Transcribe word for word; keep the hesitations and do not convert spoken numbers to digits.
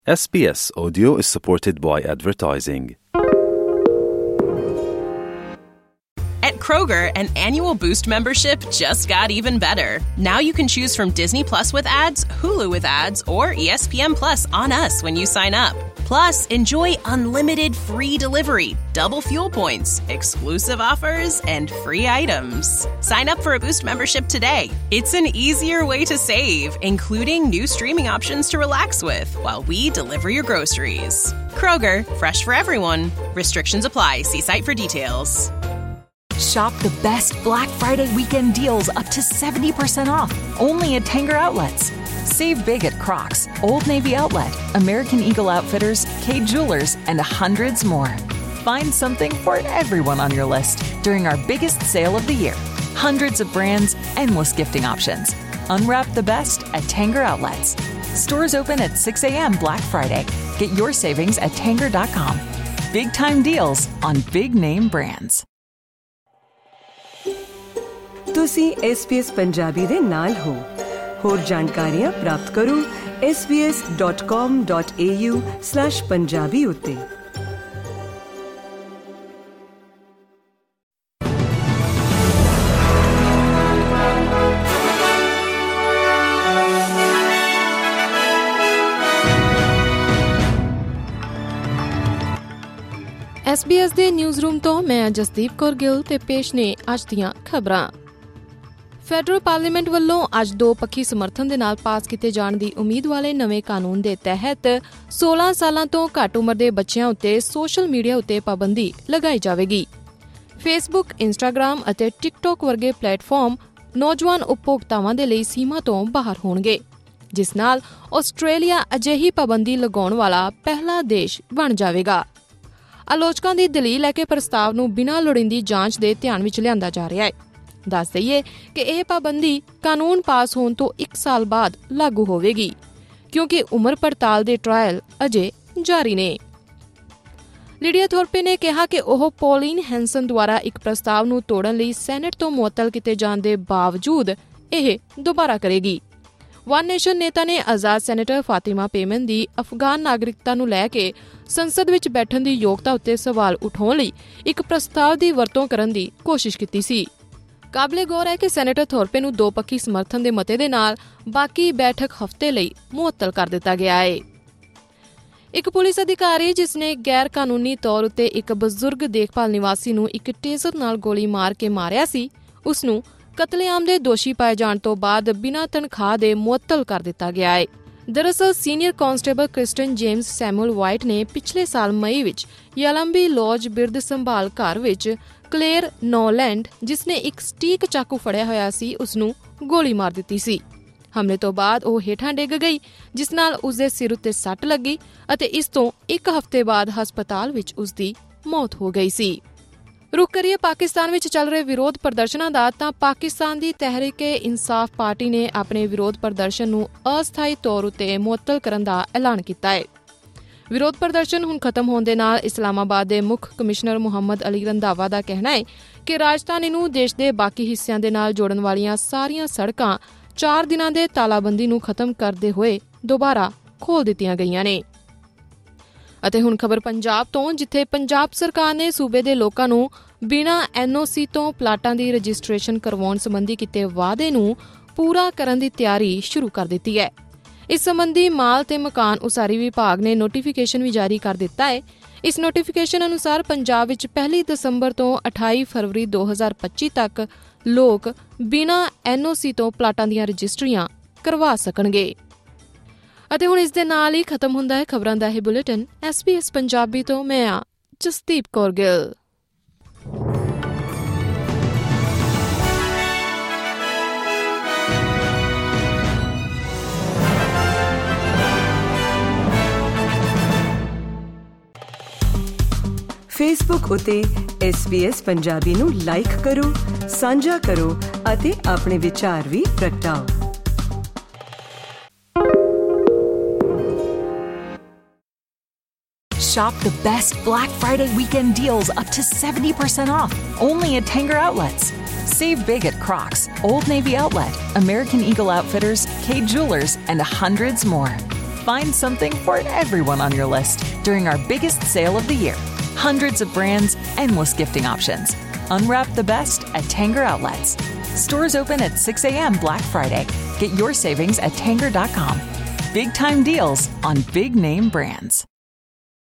S B S Audio is supported by advertising. At Kroger, an annual Boost membership just got even better. Now you can choose from Disney Plus with ads, Hulu with ads, or E S P N Plus on us when you sign up. Plus, enjoy unlimited free delivery, double fuel points, exclusive offers, and free items. Sign up for a Boost membership today. It's an easier way to save, including new streaming options to relax with while we deliver your groceries. Kroger, fresh for everyone. Restrictions apply. See site for details. Shop the best Black Friday weekend deals up to seventy percent off, only at Tanger Outlets. Save big at Crocs, Old Navy Outlet, American Eagle Outfitters, Kay Jewelers, and hundreds more. Find something for everyone on your list during our biggest sale of the year. Hundreds of brands, endless gifting options. Unwrap the best at Tanger Outlets. Stores open at six a.m. Black Friday. Get your savings at tanger dot com. Big time deals on big name brands. ਤੁਸੀਂ S B S Punjabi ਦੇ ਨਾਲ ਹੋ। ਹੋਰ ਜਾਣਕਾਰੀਆਂ ਪ੍ਰਾਪਤ ਕਰੋ s b s dot com dot a u slash Punjabi ਉੱਤੇ। S B S ਦੇ ਨਿਊਜ਼ ਰੂਮ ਤੋਂ ਮੈਂ ਜਸਦੀਪ ਕੌਰ ਗਿੱਲ ਤੇ ਪੇਸ਼ ਨੇ ਅੱਜ ਦੀਆਂ ਖਬਰਾਂ। ਫੈਡਰਲ ਪਾਰਲੀਮੈਂਟ ਵੱਲੋਂ ਅੱਜ ਦੋ ਪੱਖੀ ਸਮਰਥਨ ਦੇ ਨਾਲ ਪਾਸ ਕੀਤੇ ਜਾਣ ਦੀ ਉਮੀਦ ਵਾਲੇ ਨਵੇਂ ਕਾਨੂੰਨ ਦੇ ਤਹਿਤ ਸੋਲਾਂ ਸਾਲਾਂ ਤੋਂ ਘੱਟ ਉਮਰ ਦੇ ਬੱਚਿਆਂ ਉੱਤੇ ਸੋਸ਼ਲ ਮੀਡੀਆ ਉੱਤੇ ਪਾਬੰਦੀ ਲਗਾਈ ਜਾਵੇਗੀ। ਫੇਸਬੁੱਕ, ਇੰਸਟਾਗ੍ਰਾਮ ਅਤੇ ਟਿਕਟੌਕ ਵਰਗੇ ਪਲੇਟਫਾਰਮ ਨੌਜਵਾਨ ਉਪਭੋਗਤਾਵਾਂ ਦੇ ਲਈ ਸੀਮਾ ਤੋਂ ਬਾਹਰ ਹੋਣਗੇ, ਜਿਸ ਨਾਲ ਆਸਟ੍ਰੇਲੀਆ ਅਜਿਹੀ ਪਾਬੰਦੀ ਲਗਾਉਣ ਵਾਲਾ ਪਹਿਲਾ ਦੇਸ਼ ਬਣ ਜਾਵੇਗਾ। ਆਲੋਚਕਾਂ ਦੀ ਦਲੀਲ ਹੈ ਕਿ ਪ੍ਰਸਤਾਵ ਨੂੰ ਬਿਨਾਂ ਲੋੜੀਂਦੀ ਜਾਂਚ ਦੇ ਧਿਆਨ ਵਿੱਚ ਲਿਆਂਦਾ ਜਾ ਰਿਹਾ ਹੈ। ਦੱਸ ਦਈਏ ਕਿ ਇਹ ਪਾਬੰਦੀ ਕਾਨੂੰਨ ਪਾਸ ਹੋਣ ਤੋਂ ਇੱਕ ਸਾਲ ਬਾਅਦ ਲਾਗੂ ਹੋਵੇਗੀ, ਕਿਉਂਕਿ ਉਮਰ ਪੜਤਾਲ ਦੇ ਟਰਾਇਲ ਅਜੇ ਜਾਰੀ ਨੇ। ਲੀਡੀਆ ਥੋਰਪੇ ਨੇ ਕਿਹਾ ਕਿ ਉਹ ਪੌਲੀਨ ਹੈਂਸਨ ਦੁਆਰਾ ਇੱਕ ਪ੍ਰਸਤਾਵ ਨੂੰ ਤੋੜਨ ਲਈ ਸੈਨੇਟ ਤੋਂ ਮੁਅੱਤਲ ਕੀਤੇ ਜਾਣ ਦੇ ਬਾਵਜੂਦ ਇਹ ਦੁਬਾਰਾ ਕਰੇਗੀ। ਵਨ ਨੇਸ਼ਨ ਨੇਤਾ ਨੇ ਆਜ਼ਾਦ ਸੈਨੇਟਰ ਫਾਤਿਮਾ ਪੇਮਨ ਦੀ ਅਫਗਾਨ ਨਾਗਰਿਕਤਾ ਨੂੰ ਲੈ ਕੇ ਸੰਸਦ ਵਿੱਚ ਬੈਠਣ ਦੀ ਯੋਗਤਾ ਉੱਤੇ ਸਵਾਲ ਉਠਾਉਣ ਲਈ ਇੱਕ ਪ੍ਰਸਤਾਵ ਦੀ ਵਰਤੋਂ ਕਰਨ ਦੀ ਕੋਸ਼ਿਸ਼ ਕੀਤੀ ਸੀ। ਕਾਬਲੇ ਗੌਰ ਹੈ ਕਿ ਸੈਨੇਟਰ ਥੋਰਪੇ ਨੂੰ ਦੋ ਪੱਖੀ ਸਮਰਥਨ ਦੇ ਮਤੇ ਦੇ ਨਾਲ ਬਾਕੀ ਬੈਠਕ ਹਫ਼ਤੇ ਲਈ ਮੁਅੱਤਲ ਕਰ ਦਿੱਤਾ ਗਿਆ ਹੈ। ਇੱਕ ਪੁਲਿਸ ਅਧਿਕਾਰੀ ਜਿਸ ਨੇ ਗੈਰ ਕਾਨੂੰਨੀ ਤੌਰ ਉੱਤੇ ਇੱਕ ਬਜ਼ੁਰਗ ਦੇਖਭਾਲ ਨਿਵਾਸੀ ਨੂੰ ਇੱਕ ਟੇਜ਼ਰ ਨਾਲ ਗੋਲੀ ਮਾਰ ਕੇ ਮਾਰਿਆ ਸੀ, ਉਸ ਨੂੰ ਕਤਲੇਆਮ ਦੇ ਦੋਸ਼ੀ ਪਾਏ ਜਾਣ ਤੋਂ ਬਾਅਦ ਬਿਨਾਂ ਤਨਖਾਹ ਦੇ ਮੁਅੱਤਲ ਕਰ ਦਿੱਤਾ ਗਿਆ ਹੈ। ਦਰਅਸਲ senior constable Kristen James Samuel White ਨੇ ਪਿਛਲੇ ਸਾਲ ਮਈ ਵਿੱਚ ਯਾਲੰਬੀ ਲੌਜ ਬਿਰਧ ਸੰਭਾਲ ਘਰ ਵਿੱਚ ਕਲੇਰ ਨੌਲੈਂਡ, ਜਿਸ ਨੇ ਇੱਕ ਸਟੀਕ ਚਾਕੂ ਫੜਿਆ ਹੋਇਆ ਸੀ, ਉਸ ਨੂੰ ਗੋਲੀ ਮਾਰ ਦਿੱਤੀ ਸੀ। ਹਮਲੇ ਤੋਂ ਬਾਅਦ ਉਹ ਹੇਠਾਂ ਡਿੱਗ ਗਈ, ਜਿਸ ਨਾਲ ਉਸਦੇ ਸਿਰ ਉੱਤੇ ਸੱਟ ਲੱਗੀ ਅਤੇ ਇਸ ਤੋਂ ਇੱਕ ਹਫ਼ਤੇ ਬਾਅਦ ਹਸਪਤਾਲ ਵਿੱਚ ਉਸਦੀ ਮੌਤ ਹੋ ਗਈ ਸੀ। ਰੁਕ ਕਰੀਏ ਪਾਕਿਸਤਾਨ ਵਿੱਚ ਚੱਲ ਰਹੇ ਵਿਰੋਧ ਪ੍ਰਦਰਸ਼ਨਾਂ ਦਾ, ਤਾਂ ਪਾਕਿਸਤਾਨ ਦੀ ਤਹਿਰੀਕ-ਏ-ਇਨਸਾਫ ਪਾਰਟੀ ਨੇ ਆਪਣੇ ਵਿਰੋਧ ਪ੍ਰਦਰਸ਼ਨ ਨੂੰ ਅਸਥਾਈ ਤੌਰ ਉੱਤੇ ਮੁਅੱਤਲ ਕਰਨ ਦਾ ਐਲਾਨ ਕੀਤਾ ਹੈ। ਵਿਰੋਧ ਪ੍ਰਦਰਸ਼ਨ ਹੁਣ ਖਤਮ ਹੋਣ ਦੇ ਨਾਲ ਇਸਲਾਮਾਬਾਦ ਦੇ ਮੁੱਖ ਕਮਿਸ਼ਨਰ ਮੁਹੰਮਦ ਅਲੀ ਰੰਧਾਵਾ ਦਾ ਕਹਿਣਾ ਹੈ ਕਿ ਰਾਜਧਾਨੀ ਨੂੰ ਦੇਸ਼ ਦੇ ਬਾਕੀ ਹਿੱਸਿਆਂ ਦੇ ਨਾਲ ਜੋੜਨ ਵਾਲੀਆਂ ਸਾਰੀਆਂ ਸੜਕਾਂ ਚਾਰ ਦਿਨਾਂ ਦੇ ਤਾਲਾਬੰਦੀ ਨੂੰ ਖਤਮ ਕਰਦੇ ਹੋਏ ਦੁਬਾਰਾ ਖੋਲ੍ਹ ਦਿੱਤੀਆਂ ਗਈਆਂ ਨੇ। ਅਤੇ ਹੁਣ ਖਬਰ ਪੰਜਾਬ ਤੋਂ, ਜਿੱਥੇ ਪੰਜਾਬ ਸਰਕਾਰ ਨੇ ਸੂਬੇ ਦੇ ਲੋਕਾਂ ਨੂੰ ਬਿਨਾਂ ਐਨ ਓ ਸੀ ਤੋਂ ਪਲਾਟਾਂ ਦੀ ਰਜਿਸਟ੍ਰੇਸ਼ਨ ਕਰਵਾਉਣ ਸੰਬੰਧੀ ਕੀਤੇ ਵਾਅਦੇ ਨੂੰ ਪੂਰਾ ਕਰਨ ਦੀ ਤਿਆਰੀ ਸ਼ੁਰੂ ਕਰ ਦਿੱਤੀ ਹੈ। ਇਸ ਸੰਬੰਧੀ ਮਾਲ ਤੇ ਮਕਾਨ ਉਸਾਰੀ ਵਿਭਾਗ ਨੇ ਨੋਟੀਫਿਕੇਸ਼ਨ ਵੀ ਜਾਰੀ ਕਰ ਦਿੱਤਾ ਹੈ। ਇਸ ਨੋਟੀਫਿਕੇਸ਼ਨ ਅਨੁਸਾਰ ਪੰਜਾਬ ਵਿੱਚ ਪਹਿਲੀ ਦਸੰਬਰ ਤੋਂ ਅਠਾਈ ਫਰਵਰੀ ਦੋ ਹਜ਼ਾਰ ਪੱਚੀ ਤੱਕ ਲੋਕ ਬਿਨਾਂ ਐਨ ਓ ਸੀ ਤੋਂ ਪਲਾਟਾਂ ਦੀਆਂ ਰਜਿਸਟਰੀਆਂ ਕਰਵਾ ਸਕਣਗੇ। ਅਤੇ ਹੁਣ ਇਸ ਦੇ ਨਾਲ ਹੀ ਖਤਮ ਹੁੰਦਾ ਹੈ ਖਬਰਾਂ ਦਾ ਇਹ bulletin. S B S Punjabi ਤੋਂ ਮੈਂ ਆ ਜਸਦੀਪ ਕੌਰ ਗਿੱਲ। ਫੇਸਬੁੱਕ ਉਤੇ S B S ਪੰਜਾਬੀ ਨੂੰ ਲਾਈਕ ਕਰੋ, ਸਾਂਝਾ ਕਰੋ ਅਤੇ ਆਪਣੇ ਵਿਚਾਰ ਵੀ ਪ੍ਰਗਟਾਓ। Shop the best Black Friday weekend deals up to seventy percent off, only at Tanger Outlets. Save big at Crocs, Old Navy Outlet, American Eagle Outfitters, Kay Jewelers, and hundreds more. Find something for everyone on your list during our biggest sale of the year. Hundreds of brands, endless gifting options. Unwrap the best at Tanger Outlets. Stores open at six a.m. Black Friday. Get your savings at Tanger dot com. Big time deals on big name brands.